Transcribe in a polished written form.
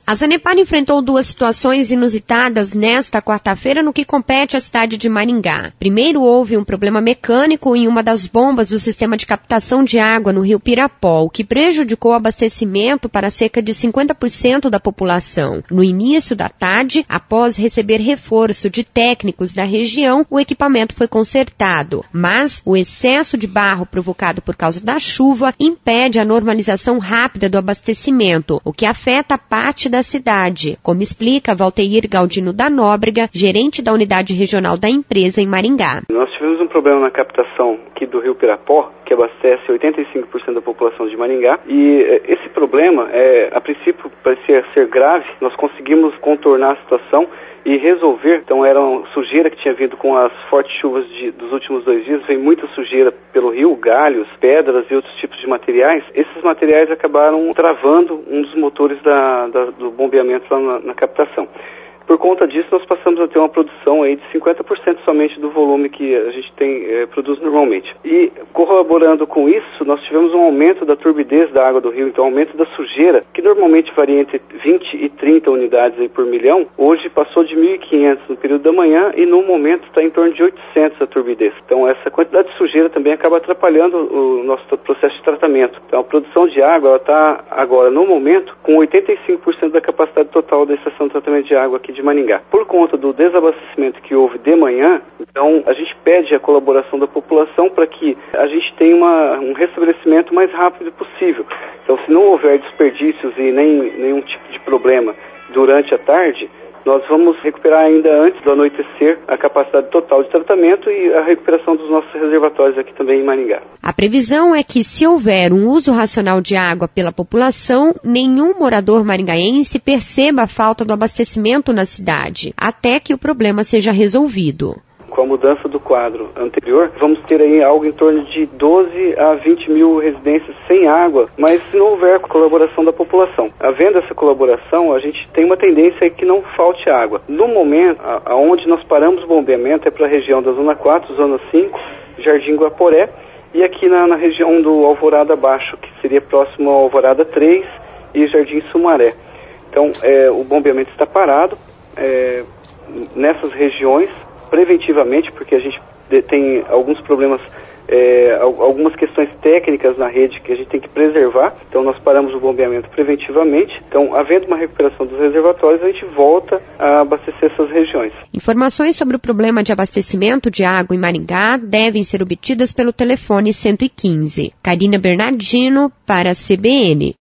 A Sanepar enfrentou duas situações inusitadas nesta quarta-feira no que compete à cidade de Maringá. Primeiro, houve um problema mecânico em uma das bombas do sistema de captação de água no rio Pirapó, o que prejudicou o abastecimento para cerca de 50% da população. No início da tarde, após receber reforço de técnicos da região, o equipamento foi consertado, mas o excesso de barro provocado por causa da chuva impede a normalização rápida do abastecimento, o que afeta parte da cidade, como explica Valteir Galdino da Nóbrega, gerente da unidade regional da empresa em Maringá. Nós tivemos um problema na captação aqui do rio Pirapó, que abastece 85% da população de Maringá, e esse problema, a princípio, parecia ser grave. Nós conseguimos contornar a situação e resolver. Então era uma sujeira que tinha vindo com as fortes chuvas dos últimos 2 dias, veio muita sujeira pelo rio, galhos, pedras e outros tipos de materiais. Esses materiais acabaram travando um dos motores do bombeamento lá na captação. Por conta disso, nós passamos a ter uma produção aí de 50% somente do volume que a gente produz normalmente. E corroborando com isso, nós tivemos um aumento da turbidez da água do rio, então aumento da sujeira, que normalmente varia entre 20 e 30 unidades aí por milhão, hoje passou de 1.500 no período da manhã e no momento está em torno de 800 a turbidez. Então essa quantidade de sujeira também acaba atrapalhando o nosso processo de tratamento. Então a produção de água ela está agora, no momento, com 85% da capacidade total da estação de tratamento de água aqui de Maringá. Por conta do desabastecimento que houve de manhã, então a gente pede a colaboração da população para que a gente tenha um restabelecimento mais rápido possível. Então, se não houver desperdícios e nenhum tipo de problema durante a tarde, nós vamos recuperar ainda antes do anoitecer a capacidade total de tratamento e a recuperação dos nossos reservatórios aqui também em Maringá. A previsão é que, se houver um uso racional de água pela população, nenhum morador maringaense perceba a falta do abastecimento na cidade, até que o problema seja resolvido. Com a mudança do quadro anterior, vamos ter aí algo em torno de 12 a 20 mil residências sem água, mas se não houver colaboração da população. Havendo essa colaboração, a gente tem uma tendência que não falte água. No momento, aonde nós paramos o bombeamento é para a região da Zona 4, Zona 5, Jardim Guaporé, e aqui na região do Alvorada Baixo, que seria próximo ao Alvorada 3 e Jardim Sumaré. Então, o bombeamento está parado nessas regiões, preventivamente, porque a gente tem alguns problemas, algumas questões técnicas na rede que a gente tem que preservar. Então nós paramos o bombeamento preventivamente. Então, havendo uma recuperação dos reservatórios, a gente volta a abastecer essas regiões. Informações sobre o problema de abastecimento de água em Maringá devem ser obtidas pelo telefone 115. Karina Bernardino para a CBN.